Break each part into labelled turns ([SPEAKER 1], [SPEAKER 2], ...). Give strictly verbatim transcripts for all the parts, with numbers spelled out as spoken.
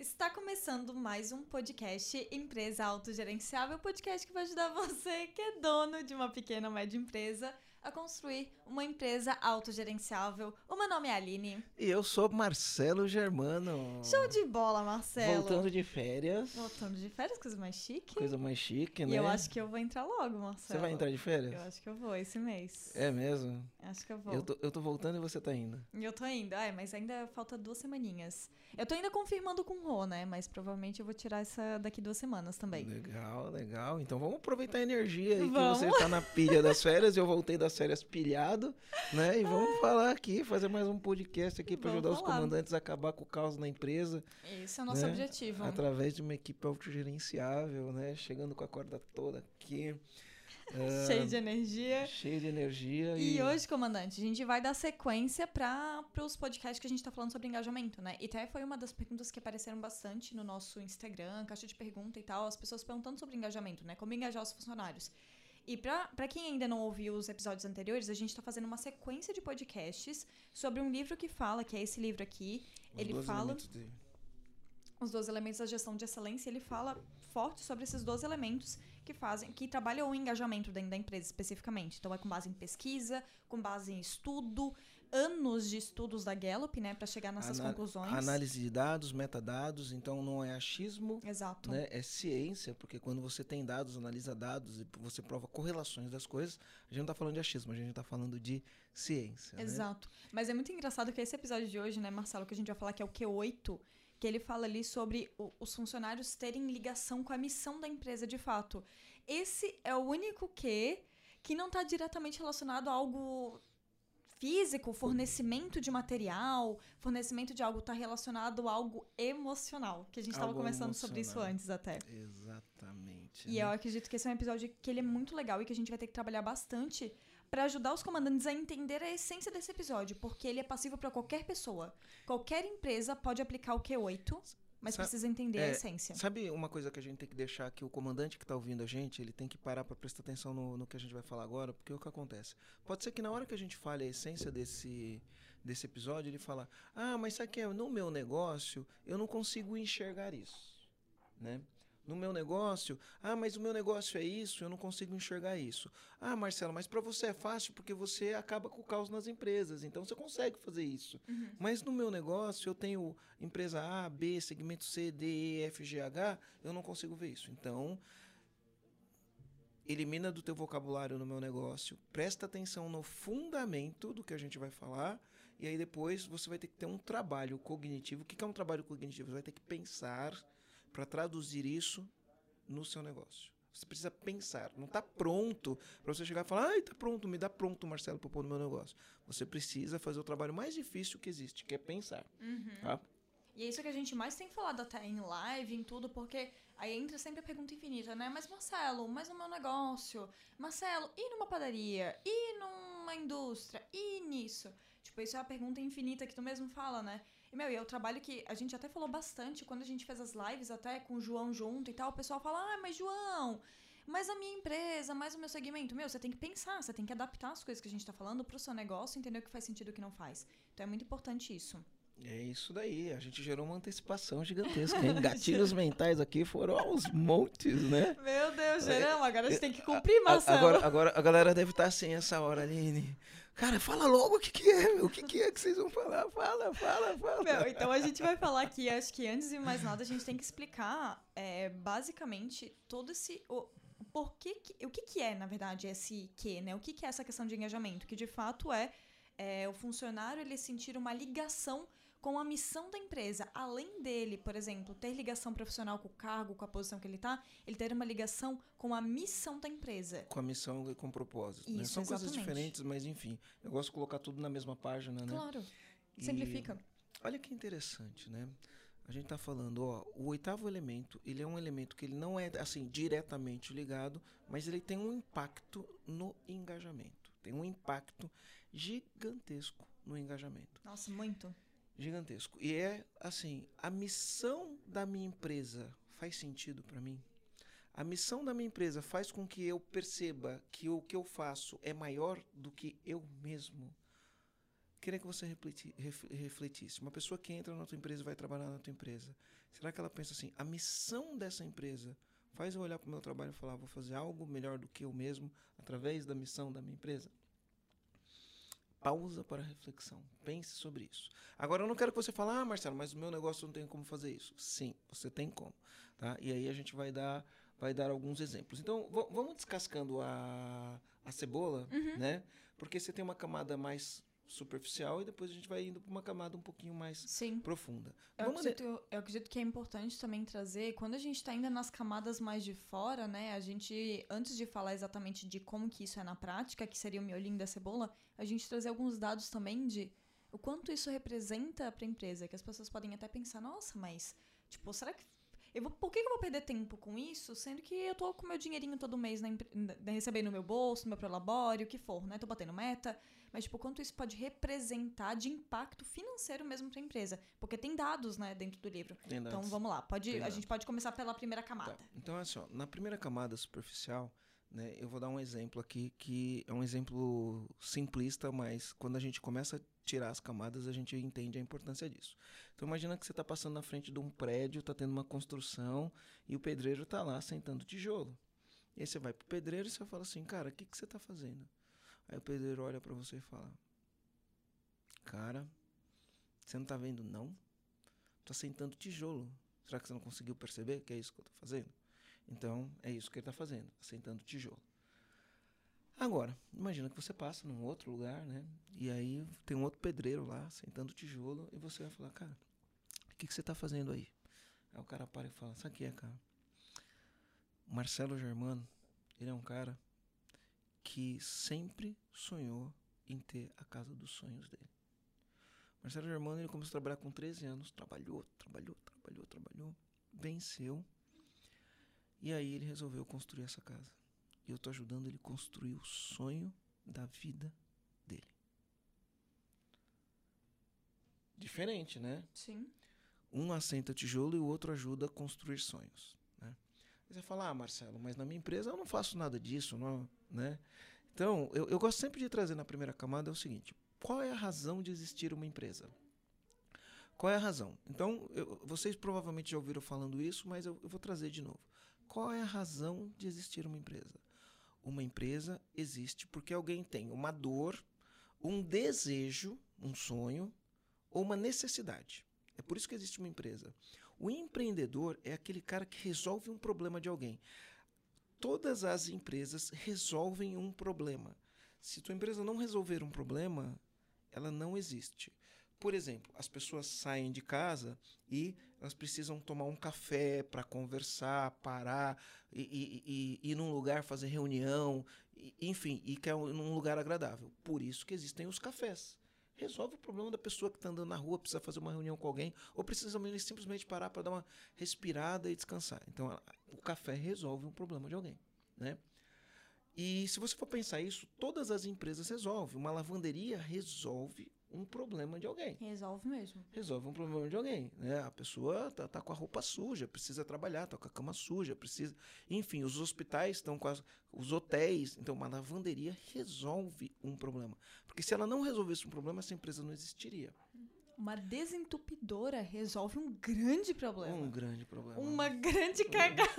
[SPEAKER 1] Está começando mais um podcast Empresa Autogerenciável, podcast que vai ajudar você que é dono de uma pequena ou média empresa a construir uma empresa autogerenciável. O meu nome é Aline.
[SPEAKER 2] E eu sou Marcelo Germano.
[SPEAKER 1] Show de bola, Marcelo.
[SPEAKER 2] Voltando de férias.
[SPEAKER 1] Voltando de férias, coisa mais chique.
[SPEAKER 2] Coisa mais chique,
[SPEAKER 1] E
[SPEAKER 2] né?
[SPEAKER 1] eu acho que eu vou entrar logo, Marcelo.
[SPEAKER 2] Você vai entrar de férias?
[SPEAKER 1] Eu acho que eu vou esse mês.
[SPEAKER 2] É mesmo?
[SPEAKER 1] Acho que eu vou.
[SPEAKER 2] Eu tô, eu tô voltando e você tá indo.
[SPEAKER 1] E eu tô indo, é, mas ainda falta duas semaninhas. Eu tô ainda confirmando com o Rô, né? Mas provavelmente eu vou tirar essa daqui duas semanas também.
[SPEAKER 2] Legal, legal. Então vamos aproveitar a energia aí
[SPEAKER 1] Vamos.
[SPEAKER 2] que você tá na pilha das férias. Eu voltei das férias pilhado, né? E vamos Ai. falar aqui, fazer mais um podcast aqui pra
[SPEAKER 1] Vamos
[SPEAKER 2] ajudar
[SPEAKER 1] falar.
[SPEAKER 2] os comandantes a acabar com o caos na empresa.
[SPEAKER 1] Esse é o nosso
[SPEAKER 2] né?
[SPEAKER 1] objetivo.
[SPEAKER 2] Através de uma equipe autogerenciável, né? Chegando com a corda toda aqui. Uh,
[SPEAKER 1] Cheio de energia.
[SPEAKER 2] Cheio de energia.
[SPEAKER 1] E,
[SPEAKER 2] e
[SPEAKER 1] hoje, comandante, a gente vai dar sequência para os podcasts que a gente tá falando sobre engajamento, né? E até foi uma das perguntas que apareceram bastante no nosso Instagram, caixa de pergunta e tal, as pessoas perguntando sobre engajamento, né? Como engajar os funcionários. E pra, pra quem ainda não ouviu os episódios anteriores, a gente tá fazendo uma sequência de podcasts sobre um livro que fala, que é esse livro aqui.
[SPEAKER 2] Os
[SPEAKER 1] Ele
[SPEAKER 2] doze
[SPEAKER 1] fala...
[SPEAKER 2] elementos de...
[SPEAKER 1] Os doze elementos da gestão de excelência, ele fala forte sobre esses doze elementos que fazem, que trabalham o engajamento dentro da empresa especificamente. Então é com base em pesquisa, com base em estudo, anos de estudos da Gallup, né, para chegar nessas
[SPEAKER 2] Ana-
[SPEAKER 1] conclusões.
[SPEAKER 2] Análise de dados, metadados, então não é achismo,
[SPEAKER 1] Exato.
[SPEAKER 2] né? É ciência, porque quando você tem dados, analisa dados e você prova correlações das coisas, a gente não está falando de achismo, a gente está falando de ciência.
[SPEAKER 1] Exato. Né? Mas é muito engraçado que esse episódio de hoje, né, Marcelo, que a gente vai falar que é o Q oito, que ele fala ali sobre o, os funcionários terem ligação com a missão da empresa de fato. Esse é o único Q que não está diretamente relacionado a algo físico, fornecimento de material, fornecimento de algo, está relacionado a algo emocional, que a gente estava conversando sobre isso antes até.
[SPEAKER 2] Exatamente.
[SPEAKER 1] E
[SPEAKER 2] né?
[SPEAKER 1] eu acredito que esse é um episódio que ele é muito legal e que a gente vai ter que trabalhar bastante para ajudar os comandantes a entender a essência desse episódio, porque ele é passível para qualquer pessoa. Qualquer empresa pode aplicar o Q oito, mas
[SPEAKER 2] Sa-
[SPEAKER 1] precisa entender
[SPEAKER 2] é,
[SPEAKER 1] a essência.
[SPEAKER 2] Sabe uma coisa que a gente tem que deixar que o comandante que está ouvindo a gente, ele tem que parar para prestar atenção no, no que a gente vai falar agora, porque o que acontece? Pode ser que na hora que a gente fale a essência desse, desse episódio, ele fala, ah, mas sabe que é? No meu negócio, eu não consigo enxergar isso, né? No meu negócio, ah, mas o meu negócio é isso, eu não consigo enxergar isso. Ah, Marcelo, mas para você é fácil porque você acaba com o caos nas empresas, então você consegue fazer isso.
[SPEAKER 1] Uhum.
[SPEAKER 2] Mas no meu negócio, eu tenho empresa A, B, segmento C, D, E, F, G, H, eu não consigo ver isso. Então, elimina do teu vocabulário no meu negócio, presta atenção no fundamento do que a gente vai falar, e aí depois você vai ter que ter um trabalho cognitivo. O que é um trabalho cognitivo? Você vai ter que pensar para traduzir isso no seu negócio. Você precisa pensar. Não está pronto para você chegar e falar, ai, está pronto, me dá pronto, Marcelo, para pôr no meu negócio. Você precisa fazer o trabalho mais difícil que existe, que é pensar.
[SPEAKER 1] Uhum.
[SPEAKER 2] Tá?
[SPEAKER 1] E é isso que a gente mais tem falado até em live, em tudo, porque aí entra sempre a pergunta infinita, né? Mas Marcelo, mas no meu negócio? Marcelo, e numa padaria? E numa indústria? E nisso? Tipo, isso é a pergunta infinita que tu mesmo fala, né? E, meu, e é o trabalho que a gente até falou bastante quando a gente fez as lives até com o João junto e tal. O pessoal fala, ah, mas João, mas a minha empresa, mais o meu segmento. Meu, você tem que pensar, você tem que adaptar as coisas que a gente tá falando pro seu negócio, entender o que faz sentido e o que não faz. Então é muito importante isso.
[SPEAKER 2] É isso daí, a gente gerou uma antecipação gigantesca, hein? Gatilhos mentais aqui foram aos montes, né?
[SPEAKER 1] Meu Deus, geramos, agora a gente tem que cumprir, Marcelo.
[SPEAKER 2] Agora, agora a galera deve estar assim essa hora, Aline. Cara, fala logo o que, que é, meu. O que, que é que vocês vão falar? Fala, fala, fala.
[SPEAKER 1] Meu, então a gente vai falar aqui, acho que antes de mais nada, a gente tem que explicar, é, basicamente, todo esse... O, por que que, o que, que é, na verdade, esse que, né? O que, que é essa questão de engajamento? Que, de fato, é, é o funcionário ele sentir uma ligação com a missão da empresa. Além dele, por exemplo, ter ligação profissional com o cargo, com a posição que ele está, ele ter uma ligação com a missão da empresa.
[SPEAKER 2] Com a missão e com o propósito. Né?
[SPEAKER 1] Isso,
[SPEAKER 2] São
[SPEAKER 1] exatamente.
[SPEAKER 2] coisas diferentes, mas enfim. Eu gosto de colocar tudo na mesma página, né?
[SPEAKER 1] Claro.
[SPEAKER 2] E
[SPEAKER 1] Simplifica.
[SPEAKER 2] olha que interessante, né? A gente está falando, ó, o oitavo elemento, ele é um elemento que ele não é, assim, diretamente ligado, mas ele tem um impacto no engajamento. Tem um impacto gigantesco no engajamento.
[SPEAKER 1] Nossa, muito.
[SPEAKER 2] Gigantesco. E é assim, a missão da minha empresa faz sentido para mim? A missão da minha empresa faz com que eu perceba que o que eu faço é maior do que eu mesmo? queria que você refleti, ref, refletisse. Uma pessoa que entra na tua empresa e vai trabalhar na tua empresa, será que ela pensa assim, a missão dessa empresa faz eu olhar para o meu trabalho e falar, vou fazer algo melhor do que eu mesmo através da missão da minha empresa? Pausa para reflexão. Pense sobre isso. Agora, eu não quero que você fale, ah, Marcelo, mas o meu negócio não tem como fazer isso. Sim, você tem como. Tá? E aí a gente vai dar, vai dar alguns exemplos. Então, vamos descascando a, a cebola,
[SPEAKER 1] Uhum.
[SPEAKER 2] né? Porque você tem uma camada mais superficial e depois a gente vai indo para uma camada um pouquinho mais
[SPEAKER 1] Sim.
[SPEAKER 2] profunda.
[SPEAKER 1] Eu
[SPEAKER 2] Vamos
[SPEAKER 1] acredito, eu acredito que é importante também trazer, quando a gente está ainda nas camadas mais de fora, né, a gente, antes de falar exatamente de como que isso é na prática, que seria o miolinho da cebola, a gente trazer alguns dados também de o quanto isso representa para a empresa, que as pessoas podem até pensar, nossa, mas, tipo, será que eu vou, por que eu vou perder tempo com isso, sendo que eu tô com meu dinheirinho todo mês na, na, recebendo no meu bolso, no meu prolabório, o que for, né, tô batendo meta, mas, tipo, quanto isso pode representar de impacto financeiro mesmo para a empresa. Porque tem dados, né, dentro do livro.
[SPEAKER 2] Tem dados.
[SPEAKER 1] Então, vamos lá. Pode,
[SPEAKER 2] Tem
[SPEAKER 1] a
[SPEAKER 2] dados.
[SPEAKER 1] gente pode começar pela primeira camada.
[SPEAKER 2] Tá. Então, assim, ó, na primeira camada superficial, né, eu vou dar um exemplo aqui, que é um exemplo simplista, mas quando a gente começa a tirar as camadas, a gente entende a importância disso. Então, imagina que você está passando na frente de um prédio, está tendo uma construção, e o pedreiro está lá sentando tijolo. E aí você vai pro pedreiro e você fala assim, cara, o que, que você está fazendo? Aí o pedreiro olha pra você e fala, cara, você não tá vendo não? Tá sentando tijolo. Será que você não conseguiu perceber que é isso que eu tô fazendo? Então, é isso que ele tá fazendo, sentando tijolo. Agora, imagina que você passa num outro lugar, né? E aí tem um outro pedreiro lá, sentando tijolo, e você vai falar, cara, o que, que você tá fazendo aí? Aí o cara para e fala, sabe o que é, cara? O Marcelo Germano, ele é um cara que sempre sonhou em ter a casa dos sonhos dele. Marcelo Germano, ele começou a trabalhar com treze anos, trabalhou, trabalhou, trabalhou, trabalhou, venceu, e aí ele resolveu construir essa casa. E eu estou ajudando ele a construir o sonho da vida dele. Diferente, né?
[SPEAKER 1] Sim.
[SPEAKER 2] Um assenta tijolo e o outro ajuda a construir sonhos, né? Você fala, ah, Marcelo, mas na minha empresa eu não faço nada disso, não, né? Então, eu, eu gosto sempre de trazer na primeira camada é o seguinte, qual é a razão de existir uma empresa? Qual é a razão? Então, eu, vocês provavelmente já ouviram falando isso, mas eu, eu vou trazer de novo. Qual é a razão de existir uma empresa? Uma empresa existe porque alguém tem uma dor, um desejo, um sonho ou uma necessidade. É por isso que existe uma empresa. O empreendedor é aquele cara que resolve um problema de alguém. Todas as empresas resolvem um problema. Se tua empresa não resolver um problema, ela não existe. Por exemplo, as pessoas saem de casa e elas precisam tomar um café para conversar, parar, e, e, e ir num lugar fazer reunião, e, enfim, e quer um, num lugar agradável. Por isso que existem os cafés. Resolve o problema da pessoa que está andando na rua, precisa fazer uma reunião com alguém, ou precisa simplesmente parar para dar uma respirada e descansar. Então, a, o café resolve um problema de alguém, né? E se você for pensar isso, todas as empresas resolvem. Uma lavanderia resolve um problema de alguém.
[SPEAKER 1] Resolve mesmo.
[SPEAKER 2] Resolve um problema de alguém, né? A pessoa tá, tá com a roupa suja, precisa trabalhar, tá com a cama suja, precisa... Enfim, os hospitais estão com as... os hotéis. Então, uma lavanderia resolve um problema. Porque se ela não resolvesse um problema, essa empresa não existiria.
[SPEAKER 1] Uma desentupidora resolve um grande problema.
[SPEAKER 2] Um grande problema.
[SPEAKER 1] Uma grande cagada.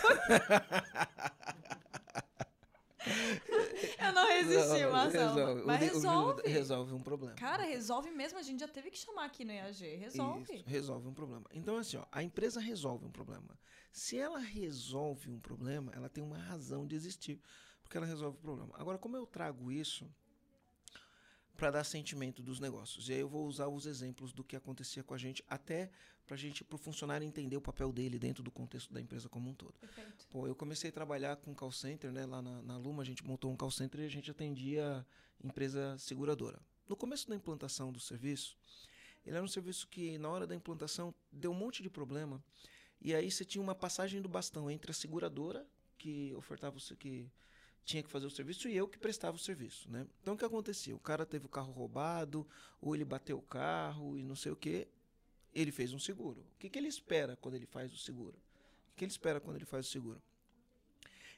[SPEAKER 1] Eu não resisti,
[SPEAKER 2] Não,
[SPEAKER 1] Marcelo.
[SPEAKER 2] resolve.
[SPEAKER 1] Mas
[SPEAKER 2] O li- o
[SPEAKER 1] resolve.
[SPEAKER 2] livro resolve um problema.
[SPEAKER 1] Cara, resolve mesmo. A gente já teve que chamar aqui no E A G. Resolve.
[SPEAKER 2] Isso, resolve um problema. Então, assim, ó, a empresa resolve um problema. Se ela resolve um problema, ela tem uma razão de existir, porque ela resolve o problema. Agora, como eu trago isso para dar sentimento dos negócios? E aí eu vou usar os exemplos do que acontecia com a gente, até para a gente, para o funcionário entender o papel dele dentro do contexto da empresa como um todo.
[SPEAKER 1] Perfeito.
[SPEAKER 2] Pô, eu comecei a trabalhar com call center, né? Lá na, na Luma, a gente montou um call center e a gente atendia empresa seguradora. No começo da implantação do serviço, ele era um serviço que, na hora da implantação, deu um monte de problema. E aí você tinha uma passagem do bastão entre a seguradora, que ofertava o que tinha que fazer o serviço, e eu que prestava o serviço, né? Então, o que acontecia? O cara teve o carro roubado, ou ele bateu o carro e não sei o quê. Ele fez um seguro. O que, que ele espera quando ele faz o seguro? O que, que ele espera quando ele faz o seguro?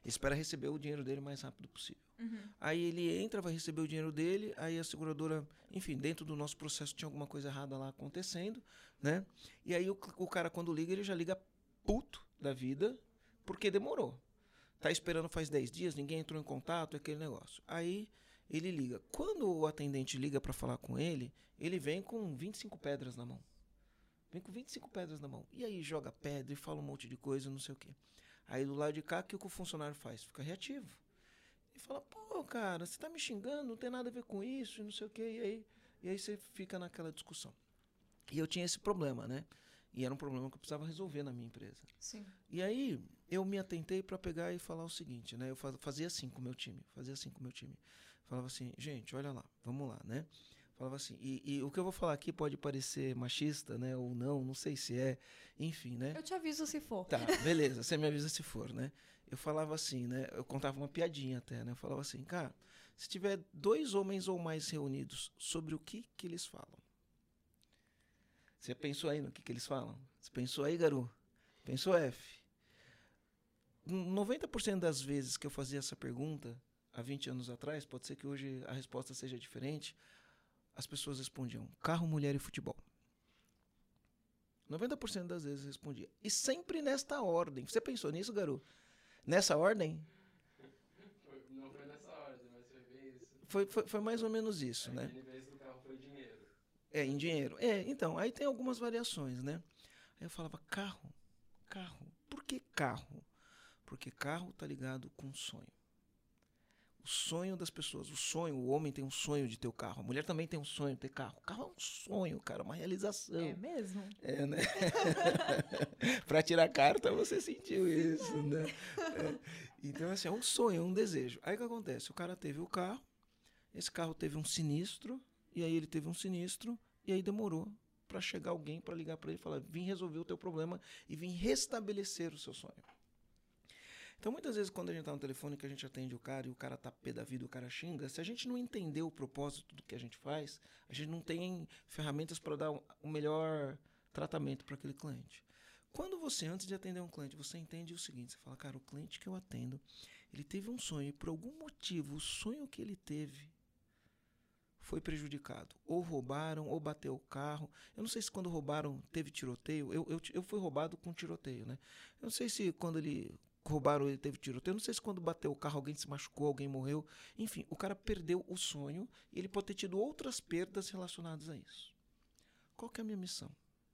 [SPEAKER 2] espera receber o dinheiro dele o mais rápido possível.
[SPEAKER 1] Uhum.
[SPEAKER 2] Aí ele entra, vai receber o dinheiro dele, aí a seguradora, enfim, dentro do nosso processo tinha alguma coisa errada lá acontecendo, né? E aí o, o cara, quando liga, ele já liga puto da vida, porque demorou. Tá esperando faz dez dias, ninguém entrou em contato, aquele negócio. Aí ele liga. Quando o atendente liga para falar com ele, ele vem com vinte e cinco pedras na mão. Vem com vinte e cinco pedras na mão. E aí joga pedra e fala um monte de coisa, não sei o quê. Aí do lado de cá, o que o funcionário faz? Fica reativo. E fala, pô, cara, você tá me xingando, não tem nada a ver com isso, não sei o quê. E aí, e aí você fica naquela discussão. E eu tinha esse problema, né? E era um problema que eu precisava resolver na minha empresa.
[SPEAKER 1] Sim.
[SPEAKER 2] E aí eu me atentei para pegar e falar o seguinte, né? Eu fazia assim com o meu time, fazia assim com o meu time. Falava assim, gente, olha lá, vamos lá, né? Falava assim, e, e o que eu vou falar aqui pode parecer machista, né? Ou não, não sei se é, enfim, né?
[SPEAKER 1] Eu te aviso se for.
[SPEAKER 2] Tá, beleza, você me avisa se for, né? Eu falava assim, né? Eu contava uma piadinha até, né? Eu falava assim, cara, se tiver dois homens ou mais reunidos, sobre o que que eles falam? Você pensou aí no que que eles falam? Você pensou aí, Garu? Pensou, F? noventa por cento das vezes que eu fazia essa pergunta, há vinte anos atrás, pode ser que hoje a resposta seja diferente, as pessoas respondiam carro, mulher e futebol. noventa por cento das vezes respondia. E sempre nesta ordem. Você pensou nisso, Garu? Nessa ordem?
[SPEAKER 3] Foi, não foi nessa ordem, mas foi bem isso.
[SPEAKER 2] Foi, foi, foi mais ou menos isso,
[SPEAKER 3] é,
[SPEAKER 2] né?
[SPEAKER 3] Em vez do carro foi dinheiro.
[SPEAKER 2] É, em dinheiro. É, então, aí tem algumas variações, né? Aí eu falava, carro, carro. Por que carro? Porque carro tá ligado com sonho. O sonho das pessoas, o sonho, o homem tem um sonho de ter o carro, a mulher também tem um sonho de ter carro. O carro é um sonho, cara, uma realização.
[SPEAKER 1] É mesmo?
[SPEAKER 2] É, né? Pra tirar carta, você sentiu isso, né? É. Então, assim, é um sonho, é um desejo. Aí o que acontece? O cara teve o carro, esse carro teve um sinistro, e aí ele teve um sinistro, e aí demorou para chegar alguém para ligar para ele e falar, vim resolver o teu problema e vim restabelecer o seu sonho. Então, muitas vezes, quando a gente tá no telefone, que a gente atende o cara e o cara tá pé da vida, o cara xinga, se a gente não entender o propósito do que a gente faz, a gente não tem ferramentas para dar o melhor tratamento para aquele cliente. Quando você, antes de atender um cliente, você entende o seguinte, você fala, cara, o cliente que eu atendo, ele teve um sonho e por algum motivo, o sonho que ele teve foi prejudicado. Ou roubaram, ou bateu o carro. Eu não sei se quando roubaram teve tiroteio. Eu, eu, eu fui roubado com tiroteio, né? Eu não sei se quando ele roubaram ele teve tiroteio. Eu não sei se quando bateu o carro alguém se machucou, alguém morreu. Enfim, o cara perdeu o sonho e ele pode ter tido outras perdas relacionadas a isso. Qual que é a minha missão?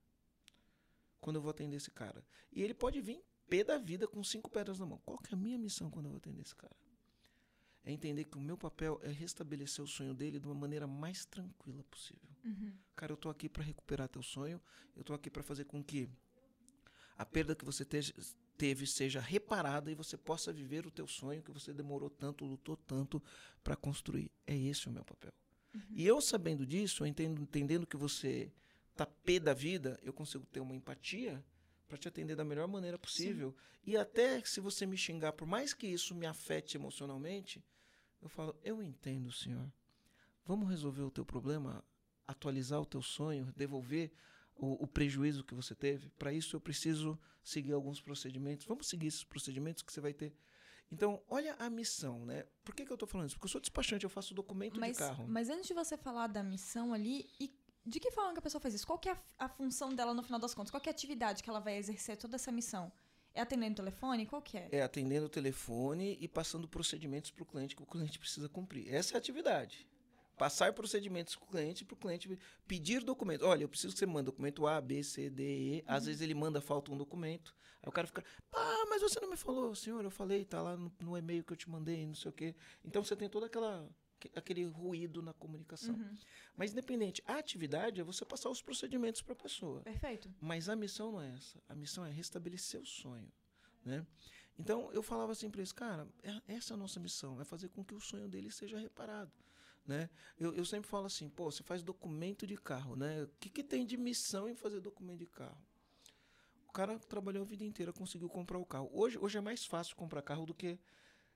[SPEAKER 2] Quando eu vou atender esse cara? E ele pode vir pé da vida com cinco pedras na mão. Qual que é a minha missão quando eu vou atender esse cara? É entender que o meu papel é restabelecer o sonho dele de uma maneira mais tranquila possível.
[SPEAKER 1] Uhum.
[SPEAKER 2] Cara, eu tô aqui para recuperar teu sonho, eu tô aqui para fazer com que a perda que você te- teve seja reparada e você possa viver o teu sonho que você demorou tanto, lutou tanto para construir. É esse o meu papel. Uhum. E eu sabendo disso, eu entendo, entendendo que você tá pé da vida, eu consigo ter uma empatia para te atender da melhor maneira possível. Sim. E até se você me xingar, por mais que isso me afete emocionalmente, eu falo, eu entendo, senhor. Vamos resolver o teu problema, atualizar o teu sonho, devolver o, o prejuízo que você teve. Para isso eu preciso seguir alguns procedimentos. Vamos seguir esses procedimentos que você vai ter. Então, olha a missão, né? Por que, que eu estou falando isso? Porque eu sou despachante, eu faço documento
[SPEAKER 1] mas,
[SPEAKER 2] de carro.
[SPEAKER 1] Mas antes de você falar da missão ali, e de que forma que a pessoa faz isso? Qual que é a, a função dela no final das contas? Qual que é a atividade que ela vai exercer toda essa missão? É atendendo o telefone? Qual que é?
[SPEAKER 2] É atendendo o telefone e passando procedimentos para o cliente que o cliente precisa cumprir. Essa é a atividade. Passar procedimentos para o cliente, para o cliente pedir documento. Olha, eu preciso que você mande documento A, B, C, D, E. Às uhum. vezes ele manda, falta um documento. Aí o cara fica, ah, mas você não me falou. Senhor, eu falei, tá lá no, no e-mail que eu te mandei, não sei o quê. Então você tem toda aquela... aquele ruído na comunicação. Uhum. Mas independente, a atividade é você passar os procedimentos para a pessoa.
[SPEAKER 1] Perfeito.
[SPEAKER 2] Mas a missão não é essa. A missão é restabelecer o sonho, né? Então eu falava assim para eles, cara, essa é a nossa missão, é fazer com que o sonho dele seja reparado, né? Eu, eu sempre falo assim, pô, você faz documento de carro, né? O que, que tem de missão em fazer documento de carro? O cara trabalhou a vida inteira, conseguiu comprar o carro. Hoje, hoje é mais fácil comprar carro do que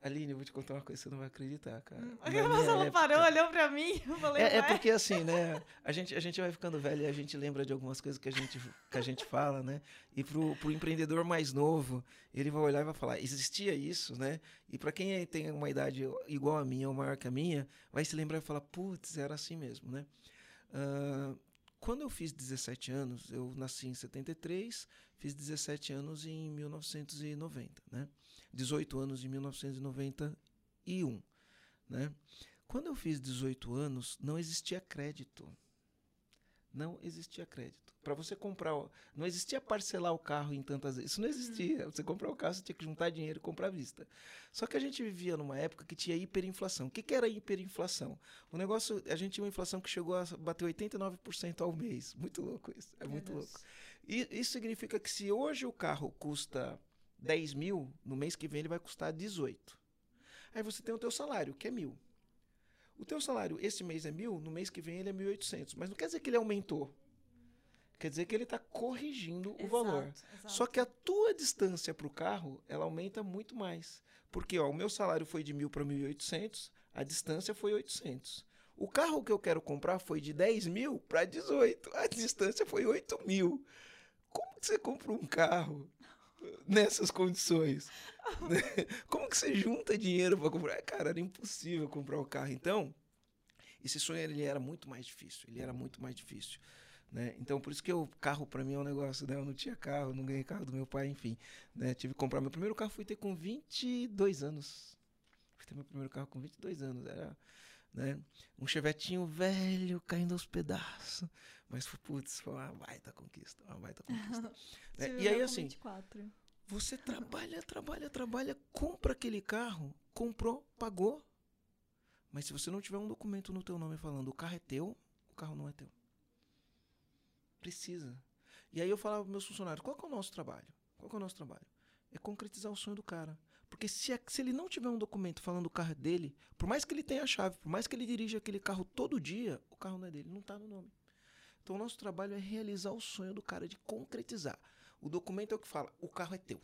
[SPEAKER 2] Aline, eu vou te contar uma coisa que você não vai acreditar, cara.
[SPEAKER 1] Hum,
[SPEAKER 2] Na
[SPEAKER 1] A
[SPEAKER 2] minha
[SPEAKER 1] Marcelo
[SPEAKER 2] época-
[SPEAKER 1] parou, olhou pra mim, eu falei,
[SPEAKER 2] É, é
[SPEAKER 1] ué.
[SPEAKER 2] porque assim, né? A gente, a gente vai ficando velho e a gente lembra de algumas coisas que a gente, que a gente fala, né? E pro, pro empreendedor mais novo, ele vai olhar e vai falar, existia isso, né? E para quem é- tem uma idade igual a minha ou maior que a minha, vai se lembrar e falar, putz, era assim mesmo, né? Ah, quando eu fiz dezessete anos, eu nasci em setenta e três, fiz dezessete anos em mil novecentos e noventa, né? dezoito anos em mil novecentos e noventa e um, né? Quando eu fiz dezoito anos, não existia crédito. Não existia crédito. Para você comprar, o- não existia parcelar o carro em tantas vezes. Isso não existia. Você comprar o carro, você tinha que juntar dinheiro e comprar à vista. Só que a gente vivia numa época que tinha hiperinflação. O que, que era hiperinflação? O negócio, a gente tinha uma inflação que chegou a bater oitenta e nove por cento ao mês. Muito louco isso. É
[SPEAKER 1] Meu
[SPEAKER 2] muito
[SPEAKER 1] Deus.
[SPEAKER 2] louco. E isso significa que se hoje o carro custa dez mil, no mês que vem ele vai custar dezoito. Aí você tem o teu salário, que é mil. O teu salário esse mês é mil, no mês que vem ele é mil e oitocentos. Mas não quer dizer que ele aumentou. Quer dizer que ele está corrigindo o
[SPEAKER 1] Exato,
[SPEAKER 2] valor.
[SPEAKER 1] exato.
[SPEAKER 2] Só que a tua distância para o carro, ela aumenta muito mais. Porque ó, o meu salário foi de mil para mil e oitocentos, a distância foi oitocentos. O carro que eu quero comprar foi de dez mil para dezoito, a distância foi oito mil. Como que você compra um carro nessas condições? Como que você junta dinheiro para comprar? Cara, era impossível comprar o carro. Então, esse sonho ele era muito mais difícil. Ele era muito mais difícil. Né? Então, por isso que o carro para mim é um negócio, né? Eu não tinha carro, não ganhei carro do meu pai, enfim. Né? Tive que comprar meu primeiro carro, fui ter com vinte e dois anos. Fui ter meu primeiro carro com vinte e dois anos. Era, né? Um chevetinho velho, caindo aos pedaços. Mas, putz, foi uma baita conquista. Uma baita conquista. Né?
[SPEAKER 1] Você
[SPEAKER 2] E aí,
[SPEAKER 1] viveu com
[SPEAKER 2] assim,
[SPEAKER 1] vinte e quatro.
[SPEAKER 2] você trabalha, trabalha, trabalha, compra aquele carro, comprou, pagou. Mas se você não tiver um documento no teu nome falando o carro é teu, o carro não é teu. Precisa. E aí eu falava para meus funcionários, qual que é o nosso trabalho? Qual que é o nosso trabalho? É concretizar o sonho do cara. Porque se, a- se ele não tiver um documento falando o carro é dele, por mais que ele tenha a chave, por mais que ele dirija aquele carro todo dia, o carro não é dele, não está no nome. Então o nosso trabalho é realizar o sonho do cara, de concretizar. O documento é o que fala, o carro é teu.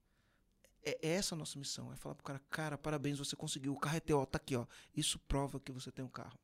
[SPEAKER 2] É, é essa a nossa missão, é falar pro cara, cara, parabéns, você conseguiu, o carro é teu, ó, tá aqui, ó. Isso prova que você tem um carro.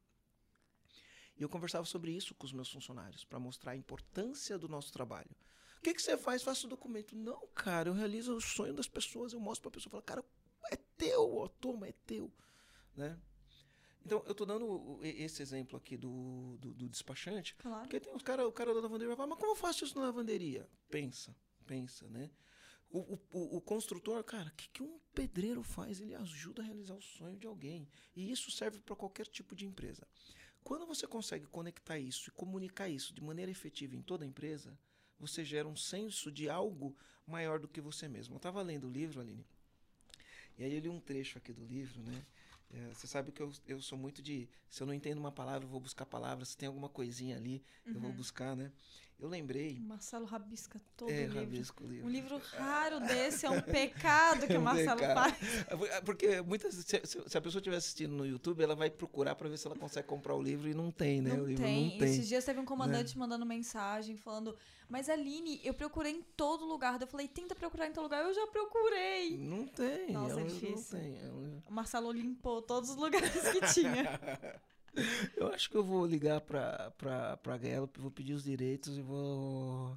[SPEAKER 2] E eu conversava sobre isso com os meus funcionários, para mostrar a importância do nosso trabalho. O que, que você faz? Faça o documento. Não, cara, eu realizo o sonho das pessoas, eu mostro para a pessoa, falo, cara, é teu, ó, toma, é teu. Né? Então, eu tô dando o- e- esse exemplo aqui do, do, do despachante,
[SPEAKER 1] Claro.
[SPEAKER 2] porque tem os cara, o cara da lavanderia vai falar, mas como eu faço isso na lavanderia? Pensa, pensa, né? O, o, o, o construtor, cara, o que, que um pedreiro faz? Ele ajuda a realizar o sonho de alguém. E isso serve para qualquer tipo de empresa. Quando você consegue conectar isso e comunicar isso de maneira efetiva em toda a empresa, você gera um senso de algo maior do que você mesmo. Eu estava lendo o livro, Aline, e aí eu li um trecho aqui do livro, né? É, você sabe que eu, eu sou muito de... Se eu não entendo uma palavra, eu vou buscar palavras. Se tem alguma coisinha ali, eu vou buscar, né? Eu lembrei...
[SPEAKER 1] O Marcelo rabisca todo
[SPEAKER 2] É,
[SPEAKER 1] o livro.
[SPEAKER 2] rabisco o livro.
[SPEAKER 1] Um livro raro desse é um pecado que
[SPEAKER 2] É
[SPEAKER 1] o
[SPEAKER 2] um
[SPEAKER 1] Marcelo
[SPEAKER 2] pecado.
[SPEAKER 1] faz.
[SPEAKER 2] Porque muitas, se, se a pessoa estiver assistindo no YouTube, ela vai procurar para ver se ela consegue comprar o livro e não tem, né?
[SPEAKER 1] Não
[SPEAKER 2] o livro
[SPEAKER 1] tem.
[SPEAKER 2] não tem.
[SPEAKER 1] Esses dias teve um comandante mandando mensagem falando, mas Aline, eu procurei em todo lugar. Eu falei, tenta procurar em todo lugar. Eu já procurei.
[SPEAKER 2] Não tem.
[SPEAKER 1] Nossa,
[SPEAKER 2] é um
[SPEAKER 1] é
[SPEAKER 2] livro,
[SPEAKER 1] difícil.
[SPEAKER 2] Não tem. É um livro.
[SPEAKER 1] O Marcelo limpou todos os lugares que tinha.
[SPEAKER 2] Eu acho que eu vou ligar para pra, pra Gallup, vou pedir os direitos e vou,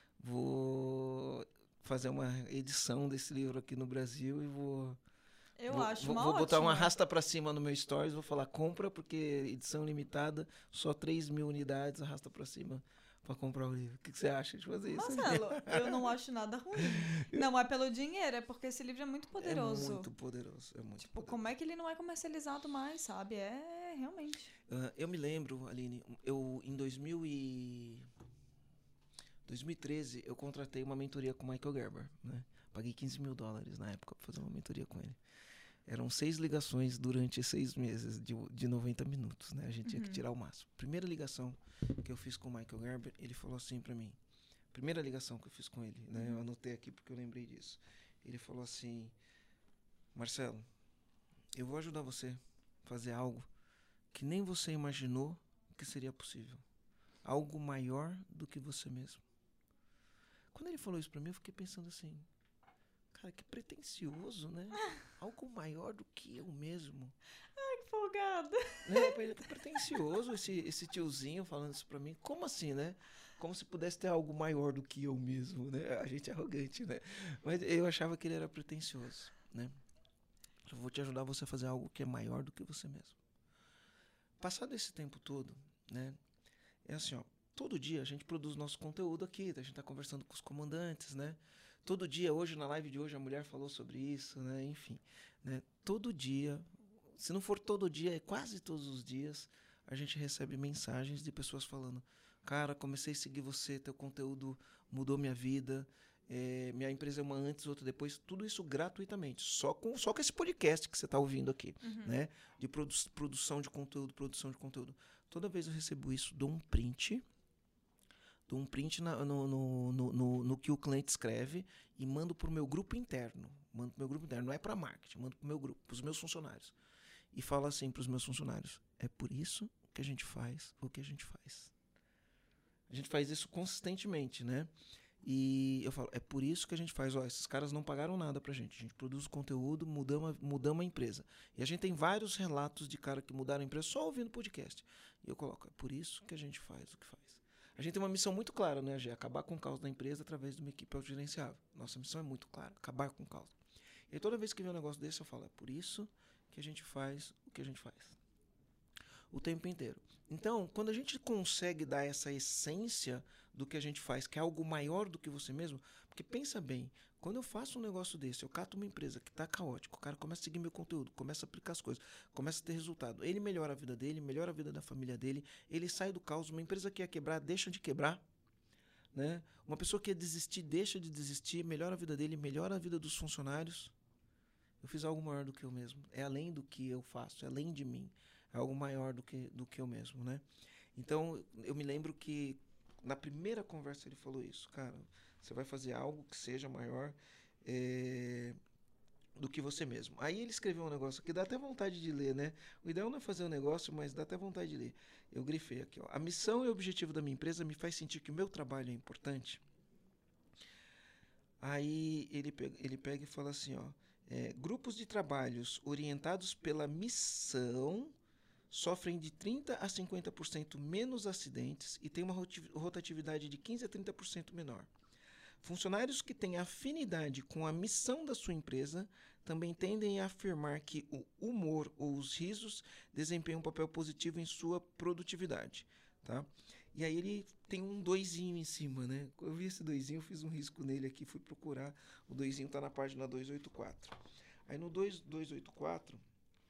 [SPEAKER 2] vou fazer uma edição desse livro aqui no Brasil e vou...
[SPEAKER 1] Eu
[SPEAKER 2] vou,
[SPEAKER 1] acho
[SPEAKER 2] vou,
[SPEAKER 1] uma
[SPEAKER 2] vou botar uma
[SPEAKER 1] ótima.
[SPEAKER 2] arrasta pra cima no meu stories, vou falar compra, porque edição limitada, só três mil unidades, arrasta pra cima pra comprar o livro. O que, que você acha de fazer isso?
[SPEAKER 1] Marcelo, eu não acho nada ruim. Não é pelo dinheiro, é porque esse livro é muito poderoso.
[SPEAKER 2] É muito poderoso, é muito
[SPEAKER 1] Tipo,
[SPEAKER 2] poderoso.
[SPEAKER 1] como é que ele não é comercializado mais, sabe? É, realmente.
[SPEAKER 2] Ah, eu me lembro, Aline, eu em dois mil e... dois mil e treze eu contratei uma mentoria com o Michael Gerber, né? Paguei quinze mil dólares na época pra fazer uma mentoria com ele. Eram seis ligações durante seis meses de, de noventa minutos, né? A gente tinha que tirar o máximo. Primeira ligação que eu fiz com o Michael Gerber, ele falou assim pra mim. Primeira ligação que eu fiz com ele, né? Eu anotei aqui porque eu lembrei disso. Ele falou assim, Marcelo, eu vou ajudar você a fazer algo que nem você imaginou que seria possível. Algo maior do que você mesmo. Quando ele falou isso pra mim, eu fiquei pensando assim, cara, que pretencioso, né? Algo maior do que eu mesmo.
[SPEAKER 1] Que folgado.
[SPEAKER 2] É, ele tá pretencioso, esse, esse tiozinho falando isso pra mim. Como assim, né? Como se pudesse ter algo maior do que eu mesmo, né? A gente é arrogante, né? Mas eu achava que ele era pretencioso, né? Eu vou te ajudar você a fazer algo que é maior do que você mesmo. Passado esse tempo todo, né? É assim, ó. Todo dia a gente produz nosso conteúdo aqui, a gente tá conversando com os comandantes, né? Todo dia, hoje na live de hoje, a mulher falou sobre isso, né? Enfim, né? Todo dia, se não for todo dia, é quase todos os dias, a gente recebe mensagens de pessoas falando: cara, comecei a seguir você, teu conteúdo mudou minha vida, é, minha empresa é uma antes, outra depois, tudo isso gratuitamente, só com, só com esse podcast que você está ouvindo aqui,
[SPEAKER 1] Uhum.
[SPEAKER 2] né? De produ produção de conteúdo, produção de conteúdo. Toda vez eu recebo isso, dou um print, dou um print na, no, no, no, no, no que o cliente escreve e mando para o meu grupo interno. Mando para o meu grupo interno, não é para marketing, mando para o meu grupo, para os meus funcionários. E falo assim para os meus funcionários: é por isso que a gente faz o que a gente faz. A gente faz isso consistentemente, né? E eu falo, é por isso que a gente faz, ó, esses caras não pagaram nada pra gente. A gente produz conteúdo, mudamos, mudamos a empresa. E a gente tem vários relatos de cara que mudaram a empresa só ouvindo podcast. E eu coloco, é por isso que a gente faz o que faz. A gente tem uma missão muito clara, né, Gê? Acabar com o caos da empresa através de uma equipe autogerenciável. Nossa missão é muito clara, acabar com o caos. E toda vez que vem um negócio desse, eu falo, é por isso que a gente faz o que a gente faz. O tempo inteiro. Então, quando a gente consegue dar essa essência do que a gente faz, que é algo maior do que você mesmo, porque pensa bem, quando eu faço um negócio desse, eu cato uma empresa que está caótica, o cara começa a seguir meu conteúdo, começa a aplicar as coisas, começa a ter resultado, ele melhora a vida dele, melhora a vida da família dele, ele sai do caos, uma empresa que ia quebrar, deixa de quebrar, né? Uma pessoa que ia desistir, deixa de desistir, melhora a vida dele, melhora a vida dos funcionários. Eu fiz algo maior do que eu mesmo, é além do que eu faço, é além de mim. É algo maior do que, do que eu mesmo, né? Então, eu me lembro que na primeira conversa ele falou isso. Cara, você vai fazer algo que seja maior é, do que você mesmo. Aí ele escreveu um negócio que dá até vontade de ler, né? O ideal não é fazer um negócio, mas dá até vontade de ler. Eu grifei aqui, ó. A missão e o objetivo da minha empresa me faz sentir que o meu trabalho é importante. Aí ele pega, ele pega e fala assim, ó. É, grupos de trabalhos orientados pela missão sofrem de trinta a cinquenta por cento menos acidentes e têm uma rotatividade de quinze a trinta por cento menor. Funcionários que têm afinidade com a missão da sua empresa também tendem a afirmar que o humor ou os risos desempenham um papel positivo em sua produtividade. Tá? E aí ele tem um doisinho em cima, né? Eu vi esse doisinho, eu fiz um risco nele aqui, fui procurar. O doisinho está na página duzentos e oitenta e quatro. Aí no duzentos e oitenta e quatro...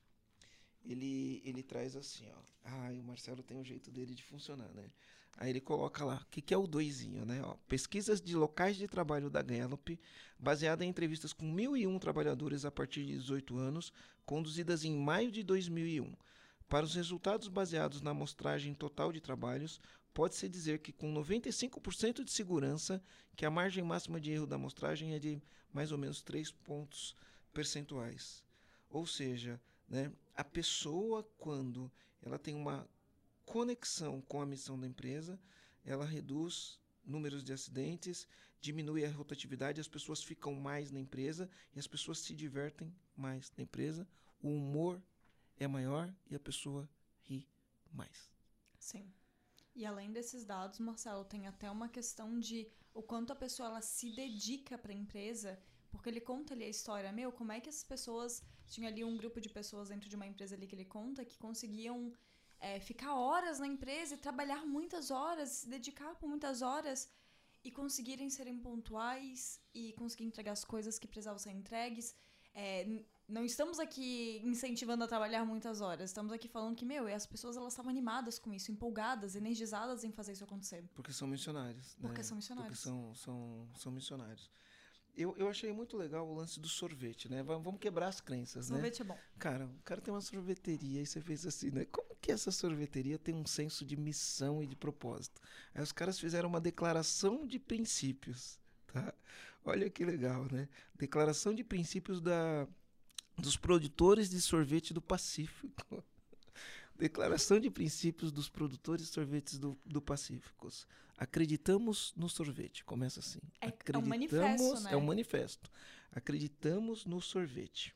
[SPEAKER 2] Ele, ele traz assim, ó. Ah, o Marcelo tem um jeito dele de funcionar, né? Aí ele coloca lá, o que, que é o doisinho, né? Ó, pesquisas de locais de trabalho da Gallup, baseada em entrevistas com mil e um trabalhadores a partir de dezoito anos, conduzidas em maio de dois mil e um. Para os resultados baseados na amostragem total de trabalhos, pode-se dizer que com noventa e cinco por cento de segurança, que a margem máxima de erro da amostragem é de mais ou menos três pontos percentuais. Ou seja, né, a pessoa, quando ela tem uma conexão com a missão da empresa, ela reduz números de acidentes, diminui a rotatividade, as pessoas ficam mais na empresa e as pessoas se divertem mais na empresa, o humor é maior e a pessoa ri mais.
[SPEAKER 1] Sim. E além desses dados, Marcelo, tem até uma questão de o quanto a pessoa ela se dedica para a empresa, porque ele conta ali a história, meu, como é que essas pessoas, tinha ali um grupo de pessoas dentro de uma empresa ali que ele conta, que conseguiam é, ficar horas na empresa e trabalhar muitas horas, se dedicar por muitas horas e conseguirem serem pontuais e conseguir entregar as coisas que precisavam ser entregues. É, não estamos aqui incentivando a trabalhar muitas horas, estamos aqui falando que, meu, as pessoas elas estavam animadas com isso, empolgadas, energizadas em fazer isso acontecer.
[SPEAKER 2] Porque são missionários.
[SPEAKER 1] Porque
[SPEAKER 2] né?
[SPEAKER 1] são missionários.
[SPEAKER 2] Porque são, são, são missionários. Eu, eu achei muito legal o lance do sorvete, né? Vamos quebrar as crenças,
[SPEAKER 1] sorvete
[SPEAKER 2] né?
[SPEAKER 1] é bom.
[SPEAKER 2] Cara, o cara tem uma sorveteria e você fez assim, né? Como que essa sorveteria tem um senso de missão e de propósito? Aí os caras fizeram uma declaração de princípios, tá? Olha que legal, né? Declaração de princípios da, dos produtores de sorvete do Pacífico. Declaração de princípios dos produtores de sorvetes do, do Pacífico. Acreditamos no sorvete. Começa assim.
[SPEAKER 1] É, é um
[SPEAKER 2] Acreditamos,
[SPEAKER 1] manifesto, né?
[SPEAKER 2] É um manifesto. Acreditamos no sorvete.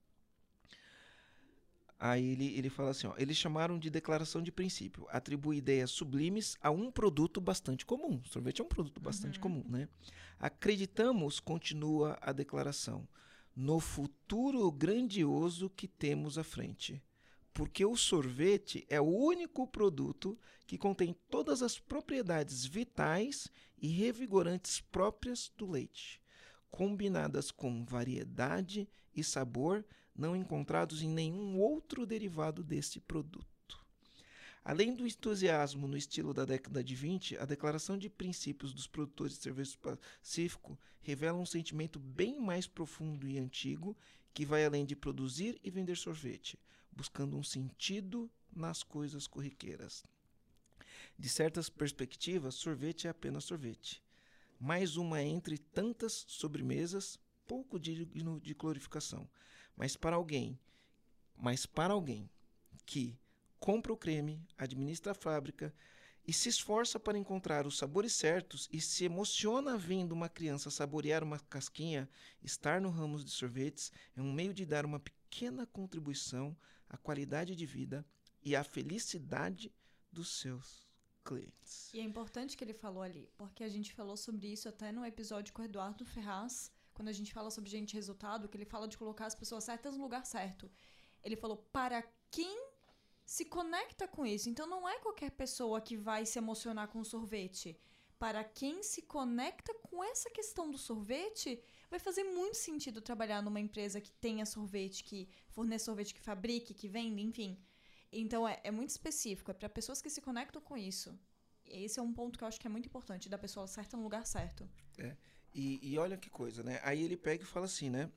[SPEAKER 2] Aí ele, ele fala assim, ó, eles chamaram de declaração de princípio. Atribui ideias sublimes a um produto bastante comum. Sorvete é um produto bastante
[SPEAKER 1] Uhum.
[SPEAKER 2] comum, né? Acreditamos, continua a declaração, no futuro grandioso que temos à frente. Porque o sorvete é o único produto que contém todas as propriedades vitais e revigorantes próprias do leite, combinadas com variedade e sabor não encontrados em nenhum outro derivado deste produto. Além do entusiasmo no estilo da década de vinte, a declaração de princípios dos produtores de cerveja do Pacífico revela um sentimento bem mais profundo e antigo que vai além de produzir e vender sorvete, buscando um sentido nas coisas corriqueiras. De certas perspectivas, sorvete é apenas sorvete. Mais uma entre tantas sobremesas, pouco digno de glorificação. Mas para alguém, mas para alguém que compra o creme, administra a fábrica e se esforça para encontrar os sabores certos e se emociona vendo uma criança saborear uma casquinha, estar no ramo de sorvetes é um meio de dar uma pequena contribuição à qualidade de vida e à felicidade dos seus clientes.
[SPEAKER 1] E é importante que ele falou ali, porque a gente falou sobre isso até no episódio com o Eduardo Ferraz, quando a gente fala sobre gente resultado, que ele fala de colocar as pessoas certas no lugar certo. Ele falou, para quem se conecta com isso. Então não é qualquer pessoa que vai se emocionar com o sorvete. Para quem se conecta com essa questão do sorvete, vai fazer muito sentido trabalhar numa empresa que tenha sorvete, que forneça sorvete, que fabrique, que vende, enfim. Então é, é muito específico, é para pessoas que se conectam com isso. E esse é um ponto que eu acho que é muito importante, da pessoa certa no lugar certo.
[SPEAKER 2] É. E, e olha que coisa, né? Aí ele pega e fala assim, né?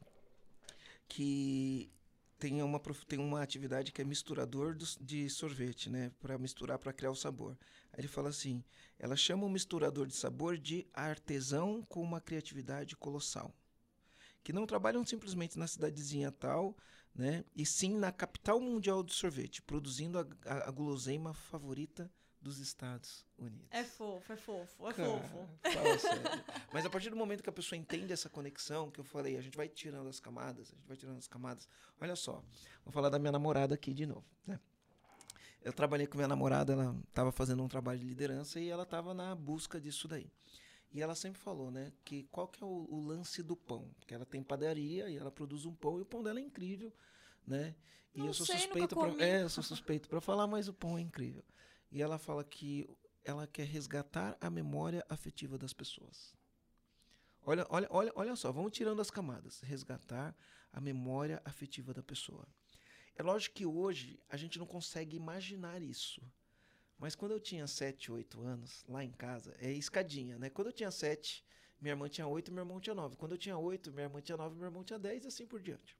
[SPEAKER 2] Que tem uma, tem uma atividade que é misturador do, de sorvete, né? Para misturar, para criar o sabor. Aí ele fala assim, ela chama o misturador de sabor de artesão com uma criatividade colossal. Que não trabalham simplesmente na cidadezinha tal, né? E sim na capital mundial do sorvete, produzindo a, a, a guloseima favorita dos Estados Unidos.
[SPEAKER 1] É fofo, é fofo, é
[SPEAKER 2] Cara,
[SPEAKER 1] fofo.
[SPEAKER 2] Fala sério. Mas a partir do momento que a pessoa entende essa conexão, que eu falei, a gente vai tirando as camadas, a gente vai tirando as camadas. Olha só, vou falar da minha namorada aqui de novo, né? Eu trabalhei com minha namorada, ela estava fazendo um trabalho de liderança e ela estava na busca disso daí. E ela sempre falou, né, que qual que é o, o lance do pão? Porque ela tem padaria e ela produz um pão e o pão dela é incrível, né? E
[SPEAKER 1] Não
[SPEAKER 2] eu sou
[SPEAKER 1] sei,
[SPEAKER 2] suspeito
[SPEAKER 1] nunca
[SPEAKER 2] para,
[SPEAKER 1] comi.
[SPEAKER 2] é, eu sou suspeito para falar, mas o pão é incrível. E ela fala que ela quer resgatar a memória afetiva das pessoas. Olha, olha, olha, olha só, vamos tirando as camadas. Resgatar a memória afetiva da pessoa. É lógico que hoje a gente não consegue imaginar isso. Mas quando eu tinha sete, oito anos, lá em casa, é escadinha, né? Quando eu tinha sete, minha irmã tinha oito, meu irmão tinha nove. Quando eu tinha oito, minha irmã tinha nove, meu irmão tinha dez, e assim por diante.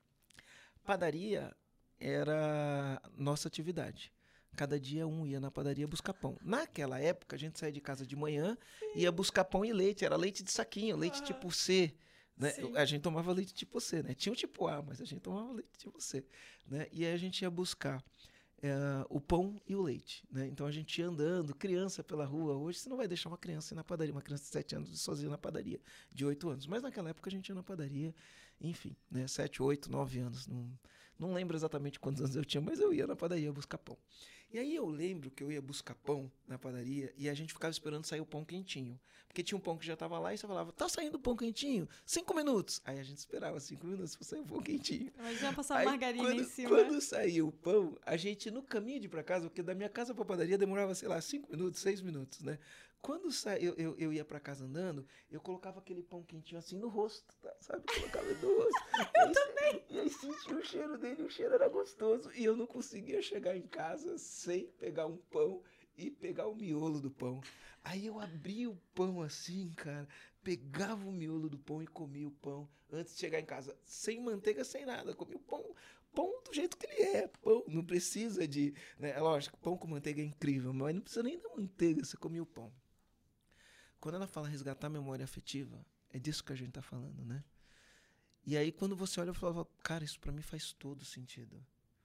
[SPEAKER 2] Padaria era nossa atividade. Cada dia um ia na padaria buscar pão. Naquela época, a gente saía de casa de manhã, Sim. ia buscar pão e leite. Era leite de saquinho, leite ah, tipo C. Né? A gente tomava leite tipo C, né? Tinha o tipo A, mas a gente tomava leite tipo C. Né? E aí a gente ia buscar é, o pão e o leite. Né? Então a gente ia andando, criança pela rua. Hoje você não vai deixar uma criança ir na padaria, uma criança de sete anos sozinha na padaria, de oito anos. Mas naquela época a gente ia na padaria, enfim, né? sete, oito, nove anos. Não, não lembro exatamente quantos anos eu tinha, mas eu ia na padaria buscar pão. E aí eu lembro que eu ia buscar pão na padaria e a gente ficava esperando sair o pão quentinho. Porque tinha um pão que já estava lá e você falava, tá saindo o pão quentinho? Cinco minutos. Aí a gente esperava cinco minutos para sair o pão quentinho.
[SPEAKER 1] Mas já passava margarina
[SPEAKER 2] quando,
[SPEAKER 1] em cima.
[SPEAKER 2] Quando saía o pão, a gente no caminho de ir para casa, porque da minha casa para a padaria demorava, sei lá, cinco minutos, seis minutos, né? Quando sa... eu, eu, eu ia para casa andando, eu colocava aquele pão quentinho assim no rosto, tá? Sabe? Colocava no rosto.
[SPEAKER 1] eu
[SPEAKER 2] aí,
[SPEAKER 1] também.
[SPEAKER 2] E aí sentia o cheiro dele, o cheiro era gostoso. E eu não conseguia chegar em casa sem pegar um pão e pegar o miolo do pão. Aí eu abria o pão assim, cara, pegava o miolo do pão e comia o pão antes de chegar em casa. Sem manteiga, sem nada. Comia o pão... Pão do jeito que ele é, pão, não precisa de... Né? Lógico, pão com manteiga é incrível, mas não precisa nem da manteiga, você comia o pão. Quando ela fala resgatar a memória afetiva, é disso que a gente tá falando, né? E aí quando você olha, eu falo, cara, isso pra mim faz todo sentido.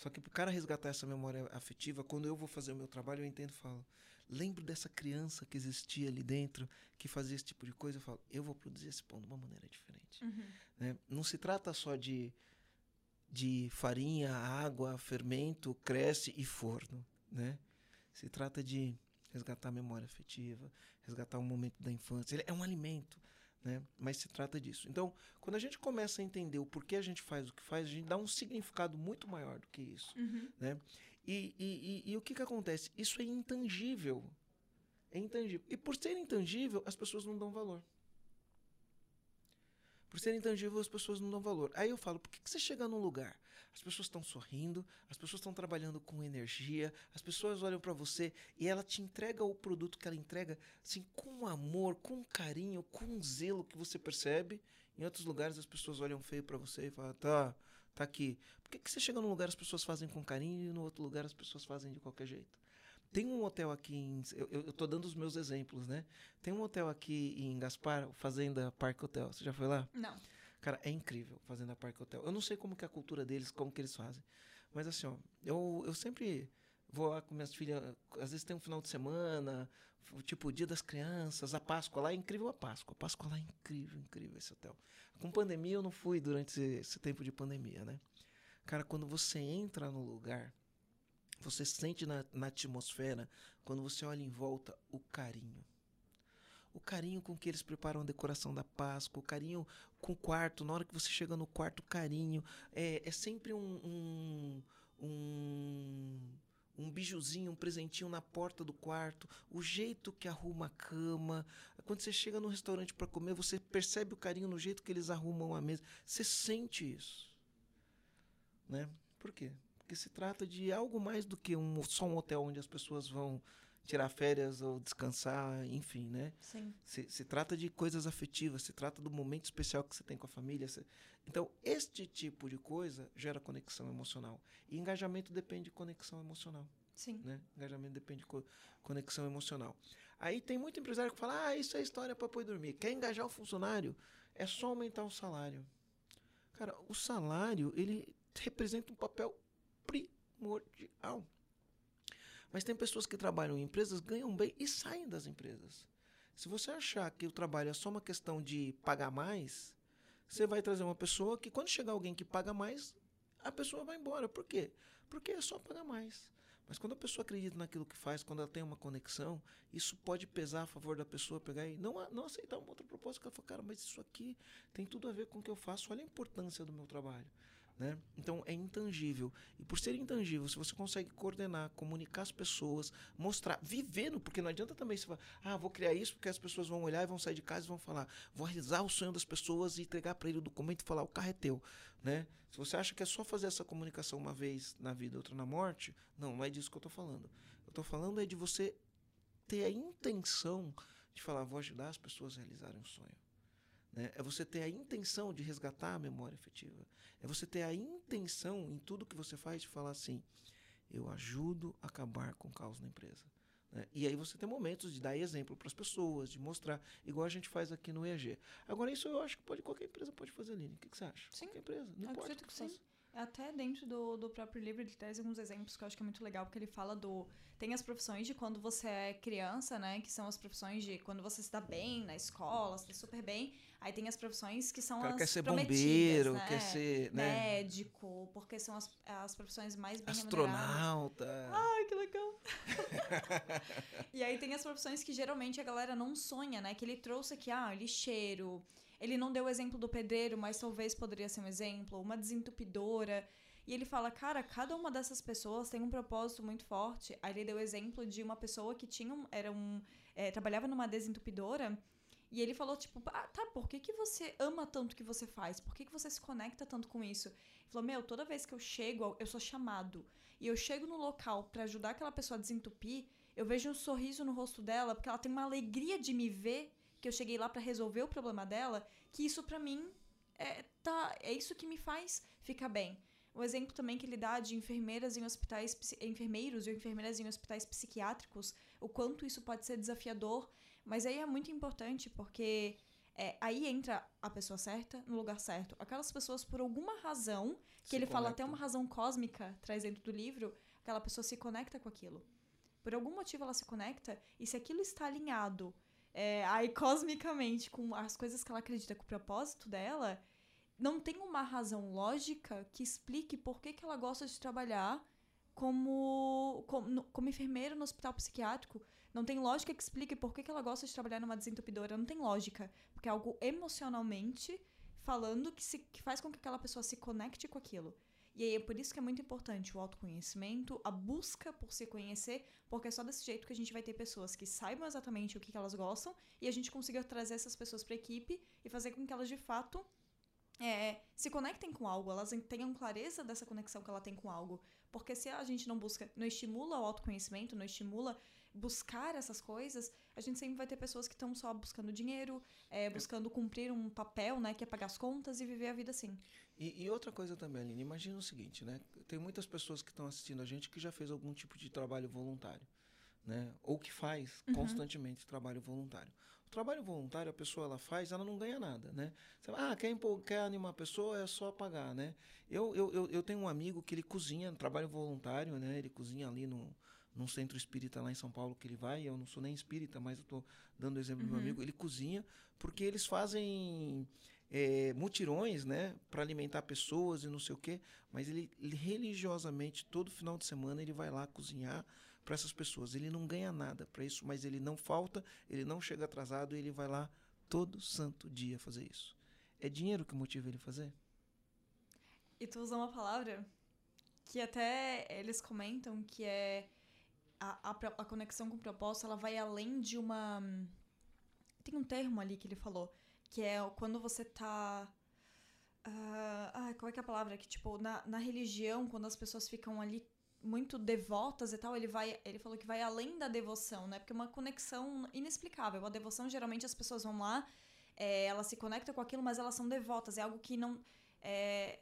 [SPEAKER 2] Só que pro cara resgatar essa memória afetiva, quando eu vou fazer o meu trabalho, eu entendo e falo, lembro dessa criança que existia ali dentro, que fazia esse tipo de coisa, eu falo, eu vou produzir esse pão de uma maneira diferente.
[SPEAKER 1] Uhum.
[SPEAKER 2] Né? Não se trata só de, de farinha, água, fermento, cresce e forno. Né? Se trata de resgatar a memória afetiva, resgatar o momento da infância. Ele é um alimento. Né? Mas se trata disso. Então, quando a gente começa a entender o porquê a gente faz o que faz, a gente dá um significado muito maior do que isso.
[SPEAKER 1] Uhum.
[SPEAKER 2] Né? E, e, e, e o que, que acontece? Isso é intangível. É intangível. E por ser intangível, as pessoas não dão valor. Por ser intangível, as pessoas não dão valor. Aí eu falo, por que, que você chega num lugar? As pessoas estão sorrindo, as pessoas estão trabalhando com energia, as pessoas olham para você e ela te entrega o produto que ela entrega assim, com amor, com carinho, com zelo que você percebe. Em outros lugares as pessoas olham feio para você e falam, tá, tá aqui. Por que, que você chega num lugar as pessoas fazem com carinho e no outro lugar as pessoas fazem de qualquer jeito? Tem um hotel aqui em... Eu, eu tô dando os meus exemplos, né? Tem um hotel aqui em Gaspar, Fazenda Parque Hotel. Você já foi lá?
[SPEAKER 1] Não.
[SPEAKER 2] Cara, é incrível Fazenda Parque Hotel. Eu não sei como que é a cultura deles, como que eles fazem. Mas assim, ó, eu, eu sempre vou lá com minhas filhas, às vezes tem um final de semana, tipo o Dia das Crianças, a Páscoa lá, é incrível a Páscoa. A Páscoa lá é incrível, incrível esse hotel. Com pandemia eu não fui durante esse, esse tempo de pandemia, né? Cara, quando você entra no lugar, você sente na, na atmosfera, quando você olha em volta, o carinho. O carinho com que eles preparam a decoração da Páscoa, o carinho com o quarto, na hora que você chega no quarto, o carinho. É, é sempre um, um, um, um bijuzinho, um presentinho na porta do quarto, o jeito que arruma a cama. Quando você chega no restaurante para comer, você percebe o carinho no jeito que eles arrumam a mesa. Você sente isso. Né? Por quê? Porque se trata de algo mais do que um, só um hotel onde as pessoas vão tirar férias ou descansar, enfim, né?
[SPEAKER 1] Sim.
[SPEAKER 2] Se, se trata de coisas afetivas, se trata do momento especial que você tem com a família. Se... Então, este tipo de coisa gera conexão emocional. E engajamento depende de conexão emocional.
[SPEAKER 1] Sim.
[SPEAKER 2] Né? Engajamento depende de co- conexão emocional. Aí tem muito empresário que fala, ah, isso é história para pôr dormir. Quer engajar o funcionário? É só aumentar o salário. Cara, o salário, ele representa um papel primordial. Mas tem pessoas que trabalham em empresas, ganham bem e saem das empresas. Se você achar que o trabalho é só uma questão de pagar mais, você vai trazer uma pessoa que, quando chegar alguém que paga mais, a pessoa vai embora. Por quê? Porque é só pagar mais. Mas quando a pessoa acredita naquilo que faz, quando ela tem uma conexão, isso pode pesar a favor da pessoa, pegar e não, não aceitar uma outra proposta, que ela fala, cara, mas isso aqui tem tudo a ver com o que eu faço, olha a importância do meu trabalho. Né? Então é intangível. E por ser intangível, se você consegue coordenar, comunicar as pessoas, mostrar, vivendo, porque não adianta também você falar, ah, vou criar isso porque as pessoas vão olhar e vão sair de casa e vão falar, vou realizar o sonho das pessoas e entregar para ele o documento e falar, o carro é teu. Né? Se você acha que é só fazer essa comunicação uma vez na vida, outra na morte, não, não é disso que eu estou falando. Eu estou falando é de você ter a intenção de falar, vou ajudar as pessoas a realizarem o sonho. Né? É você ter a intenção de resgatar a memória afetiva. É você ter a intenção em tudo que você faz de falar assim, eu ajudo a acabar com o caos na empresa. Né? E aí você tem momentos de dar exemplo para as pessoas, de mostrar, igual a gente faz aqui no E A G. Agora isso eu acho que pode, qualquer empresa pode fazer, Aline. O que, que você acha?
[SPEAKER 1] Sim.
[SPEAKER 2] Qualquer empresa, não
[SPEAKER 1] Eu
[SPEAKER 2] importa.
[SPEAKER 1] acredito que sim. Até dentro do, do próprio livro ele traz alguns exemplos que eu acho que é muito legal, porque ele fala do... Tem as profissões de quando você é criança, né? Que são as profissões de quando você se dá bem na escola, se dá super bem. Aí tem as profissões que são
[SPEAKER 2] O cara
[SPEAKER 1] as
[SPEAKER 2] quer ser
[SPEAKER 1] prometidas,
[SPEAKER 2] bombeiro,
[SPEAKER 1] né?
[SPEAKER 2] quer ser... Né?
[SPEAKER 1] Médico, porque são as, as profissões mais bem remuneradas.
[SPEAKER 2] Astronauta.
[SPEAKER 1] Ai, que legal. E aí tem as profissões que geralmente a galera não sonha, né? Que ele trouxe aqui, ah, lixeiro... Ele não deu o exemplo do pedreiro, mas talvez poderia ser um exemplo. Uma desentupidora. E ele fala, cara, cada uma dessas pessoas tem um propósito muito forte. Aí ele deu o exemplo de uma pessoa que tinha um, era um, é, trabalhava numa desentupidora. E ele falou, tipo, ah, tá, por que, que você ama tanto o que você faz? Por que, que você se conecta tanto com isso? Ele falou, meu, toda vez que eu chego, eu sou chamado. E eu chego no local pra ajudar aquela pessoa a desentupir, eu vejo um sorriso no rosto dela, porque ela tem uma alegria de me ver, que eu cheguei lá pra resolver o problema dela, que isso pra mim é, tá, é isso que me faz ficar bem. O exemplo também que ele dá de enfermeiras em hospitais, enfermeiros e enfermeiras em hospitais psiquiátricos, o quanto isso pode ser desafiador, mas aí é muito importante porque É, aí entra a pessoa certa no lugar certo. Aquelas pessoas, por alguma razão, que
[SPEAKER 2] Se
[SPEAKER 1] ele fala até
[SPEAKER 2] conectam.
[SPEAKER 1] uma razão cósmica, traz dentro do livro, aquela pessoa se conecta com aquilo. Por algum motivo ela se conecta, e se aquilo está alinhado é, aí cosmicamente com as coisas que ela acredita, com o propósito dela, não tem uma razão lógica que explique por que, que ela gosta de trabalhar como, como, no- como enfermeira no hospital psiquiátrico. Não tem lógica que explique por que, que ela gosta de trabalhar numa desentupidora. Não tem lógica. Porque é algo emocionalmente falando que, se, que faz com que aquela pessoa se conecte com aquilo. E aí é por isso que é muito importante o autoconhecimento, a busca por se conhecer, porque é só desse jeito que a gente vai ter pessoas que saibam exatamente o que, que elas gostam e a gente consiga trazer essas pessoas para a equipe e fazer com que elas de fato é, se conectem com algo, elas tenham clareza dessa conexão que ela tem com algo. Porque se a gente não busca, não estimula o autoconhecimento, não estimula buscar essas coisas, a gente sempre vai ter pessoas que estão só buscando dinheiro, é, buscando cumprir um papel, né, que é pagar as contas e viver a vida assim.
[SPEAKER 2] E, e outra coisa também, Aline, imagina o seguinte, né? Tem muitas pessoas que estão assistindo a gente que já fez algum tipo de trabalho voluntário, né? Ou que faz
[SPEAKER 1] Uhum.
[SPEAKER 2] constantemente trabalho voluntário. O trabalho voluntário, a pessoa ela faz, ela não ganha nada, né? Você, ah, quer, empol- quer animar a pessoa, é só pagar, né? Eu, eu, eu, eu tenho um amigo que ele cozinha, trabalho voluntário, né? Ele cozinha ali no, num centro espírita lá em São Paulo que ele vai. Eu não sou nem espírita, mas eu tô dando o exemplo do meu
[SPEAKER 1] Uhum.
[SPEAKER 2] amigo. Ele cozinha porque eles fazem é, mutirões, né? Para alimentar pessoas e não sei o quê. Mas ele, ele religiosamente, todo final de semana, ele vai lá cozinhar para essas pessoas. Ele não ganha nada para isso, mas ele não falta, ele não chega atrasado, ele vai lá todo santo dia fazer isso. É dinheiro que motiva ele a fazer?
[SPEAKER 1] E tu usou uma palavra que até eles comentam que é a, a, pro- a conexão com o propósito, ela vai além de uma... Tem um termo ali que ele falou, que é quando você tá... ah, ai, qual é que é a palavra? Que, tipo, na, na religião, quando as pessoas ficam ali muito devotas e tal, ele vai, ele falou que vai além da devoção, né? Porque é uma conexão inexplicável. A devoção, geralmente, as pessoas vão lá, é, elas se conectam com aquilo, mas elas são devotas. É algo que não... É,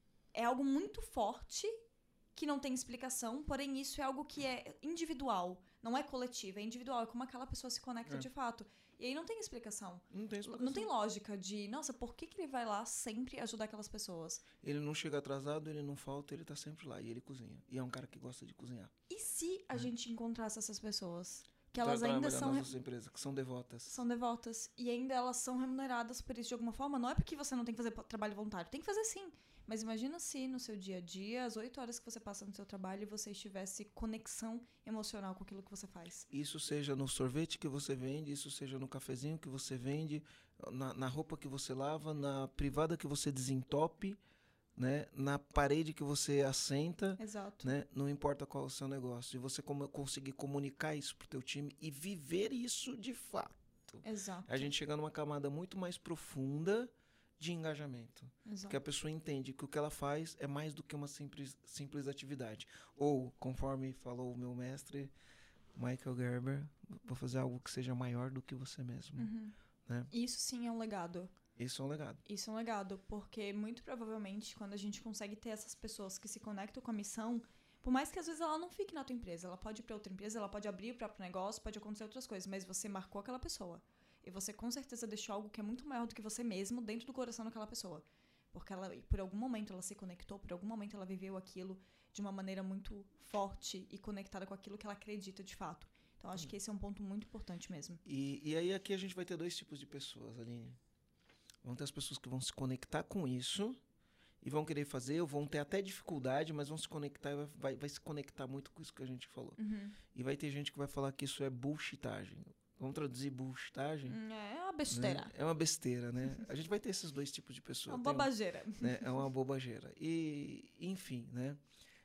[SPEAKER 1] é algo muito forte que não tem explicação, porém isso é algo que é individual, não é coletivo, é individual, é como aquela pessoa se conecta
[SPEAKER 2] É.
[SPEAKER 1] de fato. E aí não tem explicação.
[SPEAKER 2] Não tem explicação.
[SPEAKER 1] Não tem lógica de, nossa, por que, que ele vai lá sempre ajudar aquelas pessoas?
[SPEAKER 2] Ele não chega atrasado, ele não falta, ele tá sempre lá. E ele cozinha. E é um cara que gosta de cozinhar.
[SPEAKER 1] E se a gente encontrasse essas pessoas? Que
[SPEAKER 2] Tra-
[SPEAKER 1] elas ainda
[SPEAKER 2] trabalha
[SPEAKER 1] são,
[SPEAKER 2] nas
[SPEAKER 1] re-
[SPEAKER 2] nossas empresas, que são devotas.
[SPEAKER 1] são devotas e ainda elas são remuneradas por isso de alguma forma? Não é porque você não tem que fazer po- trabalho voluntário, tem que fazer sim. Mas imagina se no seu dia a dia, as oito horas que você passa no seu trabalho, você tivesse conexão emocional com aquilo que você faz.
[SPEAKER 2] Isso seja no sorvete que você vende, isso seja no cafezinho que você vende, na, na roupa que você lava, na privada que você desentope, né? Na parede que você assenta,
[SPEAKER 1] Exato.
[SPEAKER 2] né? Não importa qual é o seu negócio. E você como, conseguir comunicar isso pro teu time e viver isso de fato.
[SPEAKER 1] Exato.
[SPEAKER 2] A gente chega numa camada muito mais profunda de engajamento.
[SPEAKER 1] Exato.
[SPEAKER 2] Que a pessoa entende que o que ela faz é mais do que uma simples, simples atividade. Ou, conforme falou o meu mestre, Michael Gerber, vou fazer algo que seja maior do que você mesmo.
[SPEAKER 1] Uhum.
[SPEAKER 2] Né?
[SPEAKER 1] Isso sim é um legado.
[SPEAKER 2] Isso é um legado.
[SPEAKER 1] Isso é um legado, porque muito provavelmente quando a gente consegue ter essas pessoas que se conectam com a missão, por mais que às vezes ela não fique na tua empresa, ela pode ir pra outra empresa, ela pode abrir o próprio negócio, pode acontecer outras coisas, mas você marcou aquela pessoa. E você com certeza deixou algo que é muito maior do que você mesmo dentro do coração daquela pessoa. Porque ela, por algum momento ela se conectou, por algum momento ela viveu aquilo de uma maneira muito forte e conectada com aquilo que ela acredita de fato. Então acho que esse é um ponto muito importante mesmo.
[SPEAKER 2] E, e aí aqui a gente vai ter dois tipos de pessoas, Aline. Vão ter as pessoas que vão se conectar com isso e vão querer fazer, ou vão ter até dificuldade, mas vão se conectar e vai, vai, vai se conectar muito com isso que a gente falou.
[SPEAKER 1] Uhum.
[SPEAKER 2] E vai ter gente que vai falar que isso é bullshitagem. Vamos traduzir bullshitagem?
[SPEAKER 1] É uma besteira.
[SPEAKER 2] Né? É uma besteira, né? A gente vai ter esses dois tipos de
[SPEAKER 1] É
[SPEAKER 2] pessoas.
[SPEAKER 1] uma
[SPEAKER 2] Tem um-
[SPEAKER 1] bobageira.
[SPEAKER 2] né? É uma bobageira. E, enfim, né?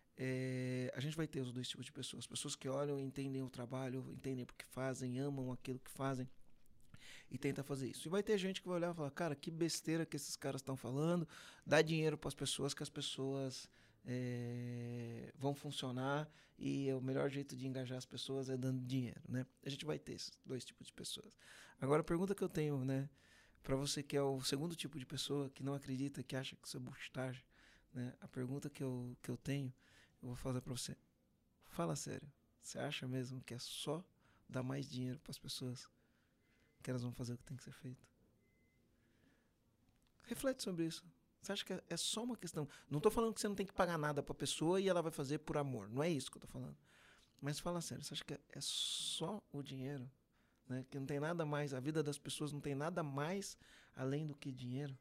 [SPEAKER 2] É, a gente vai ter os dois tipos de pessoas. Pessoas que olham, entendem o trabalho, entendem o que fazem, amam aquilo que fazem e tentam fazer isso. E vai ter gente que vai olhar e falar, cara, que besteira que esses caras estão falando, dá dinheiro para as pessoas, que as pessoas é, vão funcionar e o melhor jeito de engajar as pessoas é dando dinheiro, né? A gente vai ter esses dois tipos de pessoas. Agora, a pergunta que eu tenho, né, para você que é o segundo tipo de pessoa que não acredita, que acha que isso é bullshitagem, né? A pergunta que eu, que eu tenho, eu vou fazer para você. Fala sério. Você acha mesmo que é só dar mais dinheiro para as pessoas que elas vão fazer o que tem que ser feito? Reflete sobre isso. Você acha que é, é só uma questão... Não tô falando que você não tem que pagar nada pra pessoa e ela vai fazer por amor. Não é isso que eu tô falando. Mas fala sério, você acha que é, é só o dinheiro? Né? Que não tem nada mais... A vida das pessoas não tem nada mais além do que dinheiro?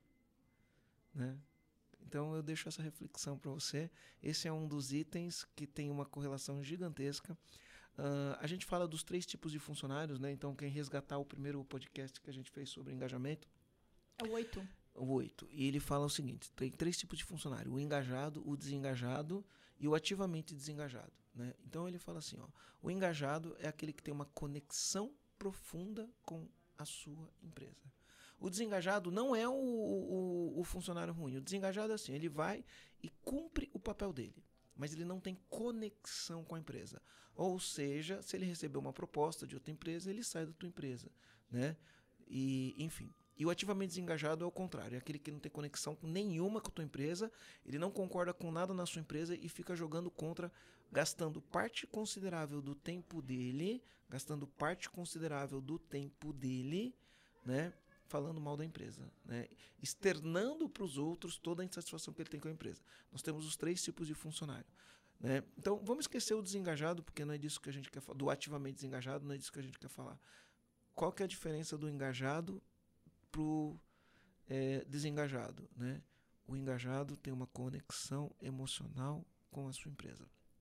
[SPEAKER 2] Né? Então eu deixo essa reflexão para você. Esse é um dos itens que tem uma correlação gigantesca. Uh, a gente fala dos três tipos de funcionários, né? Então quem resgatar o primeiro podcast que a gente fez sobre engajamento...
[SPEAKER 1] É o oito.
[SPEAKER 2] O oito. E ele fala o seguinte, tem três tipos de funcionário. O engajado, o desengajado e o ativamente desengajado. Né? Então ele fala assim, ó, o engajado é aquele que tem uma conexão profunda com a sua empresa. O desengajado não é o, o, o funcionário ruim. O desengajado é assim, ele vai e cumpre o papel dele, mas ele não tem conexão com a empresa. Ou seja, se ele receber uma proposta de outra empresa, ele sai da tua empresa. Né? E, enfim. E o ativamente desengajado é o contrário. É aquele que não tem conexão nenhuma com a tua empresa, ele não concorda com nada na sua empresa e fica jogando contra, gastando parte considerável do tempo dele, gastando parte considerável do tempo dele, né? Falando mal da empresa, né? Externando para os outros toda a insatisfação que ele tem com a empresa. Nós temos os três tipos de funcionário, né? Então, vamos esquecer o desengajado, porque não é disso que a gente quer falar, do ativamente desengajado, não é disso que a gente quer falar. Qual que é a diferença do engajado para o é, desengajado, né? O engajado tem uma conexão emocional com a sua empresa.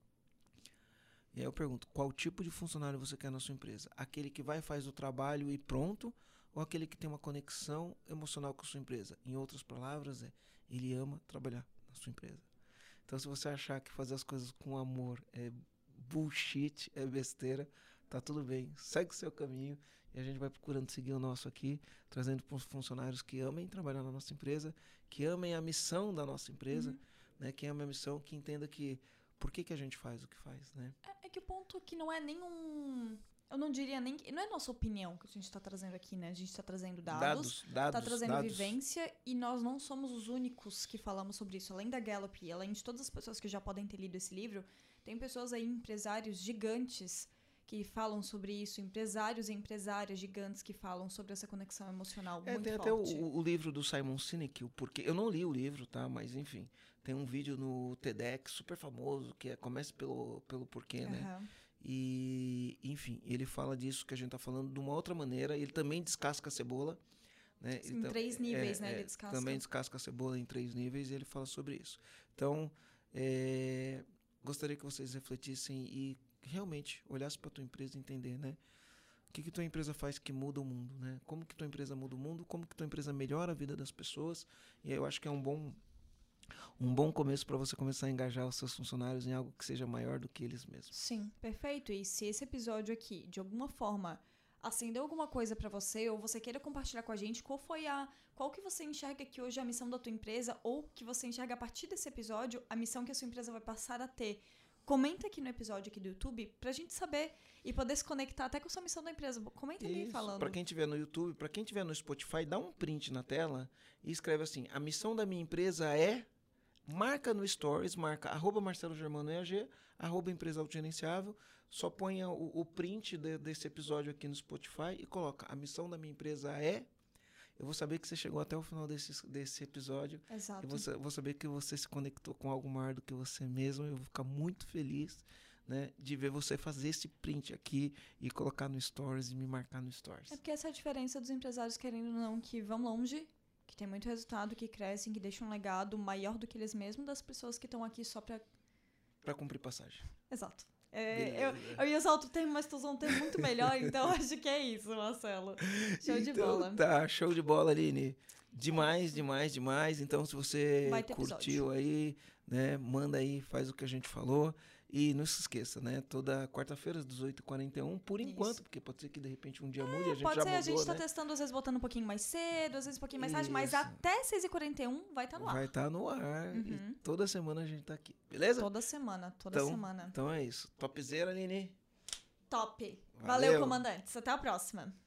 [SPEAKER 2] E aí eu pergunto, qual tipo de funcionário você quer na sua empresa? Aquele que vai, faz o trabalho e pronto, ou aquele que tem uma conexão emocional com a sua empresa? Em outras palavras, é, ele ama trabalhar na sua empresa. Então, se você achar que fazer as coisas com amor é bullshit, é besteira, tá tudo bem. Segue o seu caminho e a gente vai procurando seguir o nosso aqui, trazendo para os funcionários que amem trabalhar na nossa empresa, que amem a missão da nossa empresa, uhum. né? Que amem a missão, que entenda que por que, que a gente faz o que faz, né?
[SPEAKER 1] É, é que o ponto que não é nenhum... Eu não diria nem... Não é nossa opinião que a gente está trazendo aqui, né? A gente está trazendo dados,
[SPEAKER 2] dados, dados
[SPEAKER 1] está trazendo
[SPEAKER 2] dados.
[SPEAKER 1] vivência e nós não somos os únicos que falamos sobre isso. Além da Gallup, além de todas as pessoas que já podem ter lido esse livro, tem pessoas aí, empresários gigantes que falam sobre isso, empresários e empresárias gigantes que falam sobre essa conexão emocional
[SPEAKER 2] é,
[SPEAKER 1] muito
[SPEAKER 2] tem
[SPEAKER 1] forte.
[SPEAKER 2] Até o, o livro do Simon Sinek, o Porquê. Eu não li o livro, tá? Mas enfim, tem um vídeo no TEDx super famoso que é Comece pelo, pelo Porquê, né?
[SPEAKER 1] Uhum.
[SPEAKER 2] E, enfim, ele fala disso que a gente tá falando de uma outra maneira. Ele também descasca a cebola, né?
[SPEAKER 1] Sim, em
[SPEAKER 2] então,
[SPEAKER 1] três níveis,
[SPEAKER 2] é,
[SPEAKER 1] né?
[SPEAKER 2] É,
[SPEAKER 1] ele descasca.
[SPEAKER 2] Também descasca a cebola em três níveis e ele fala sobre isso. Então, é, gostaria que vocês refletissem e realmente olhasse para tua empresa e entender, né? O que que tua empresa faz que muda o mundo, né? Como que tua empresa muda o mundo? Como que tua empresa melhora a vida das pessoas? E eu acho que é um bom um bom começo para você começar a engajar os seus funcionários em algo que seja maior do que eles mesmos.
[SPEAKER 1] Sim, perfeito. E se esse episódio aqui, de alguma forma, acendeu alguma coisa para você, ou você queira compartilhar com a gente, qual foi a... Qual que você enxerga que hoje é a missão da tua empresa, ou que você enxerga a partir desse episódio, a missão que a sua empresa vai passar a ter. Comenta aqui no episódio aqui do YouTube pra gente saber e poder se conectar até com a sua missão da empresa. Comenta
[SPEAKER 2] Isso,
[SPEAKER 1] ali falando.
[SPEAKER 2] Pra quem estiver no YouTube, pra quem estiver no Spotify, dá um print na tela e escreve assim, a missão da minha empresa é... Marca no Stories, marca arroba Marcelo Germano E A G, arroba Empresa Autogerenciável, só ponha o, o print de, desse episódio aqui no Spotify e coloca, a missão da minha empresa é... Eu vou saber que você chegou até o final desse, desse episódio.
[SPEAKER 1] Exato.
[SPEAKER 2] Eu vou, vou saber que você se conectou com algo maior do que você mesmo. Eu vou ficar muito feliz, né, de ver você fazer esse print aqui e colocar no Stories e me marcar no Stories.
[SPEAKER 1] É porque essa é a diferença dos empresários querendo ou não, que vão longe, que tem muito resultado, que crescem, que deixam um legado maior do que eles mesmos, das pessoas que estão aqui só pra...
[SPEAKER 2] Pra cumprir passagem.
[SPEAKER 1] Exato. É, eu, eu ia usar outro termo, mas tu usou um termo muito melhor, então acho que é isso, Marcelo. Show de
[SPEAKER 2] então,
[SPEAKER 1] bola.
[SPEAKER 2] Tá, show de bola, Aline. Demais, demais, demais. Então, se você curtiu aí, né, manda aí, faz o que a gente falou. E não se esqueça, né? Toda quarta-feira, às dezoito e quarenta e um, por
[SPEAKER 1] Isso.
[SPEAKER 2] enquanto, porque pode ser que de repente um dia
[SPEAKER 1] É,
[SPEAKER 2] mude, a gente
[SPEAKER 1] pode
[SPEAKER 2] já
[SPEAKER 1] ser,
[SPEAKER 2] mudou,
[SPEAKER 1] a gente tá
[SPEAKER 2] né?
[SPEAKER 1] testando, às vezes botando um pouquinho mais cedo, às vezes um pouquinho mais tarde, mas
[SPEAKER 2] Isso.
[SPEAKER 1] até seis e quarenta e um vai estar tá no ar.
[SPEAKER 2] Vai estar tá no ar.
[SPEAKER 1] Uhum.
[SPEAKER 2] E toda semana a gente tá aqui. Beleza?
[SPEAKER 1] Toda semana, toda
[SPEAKER 2] então,
[SPEAKER 1] semana.
[SPEAKER 2] Então é isso. Topzera, Aline.
[SPEAKER 1] Top.
[SPEAKER 2] Valeu.
[SPEAKER 1] Valeu, comandantes. Até a próxima.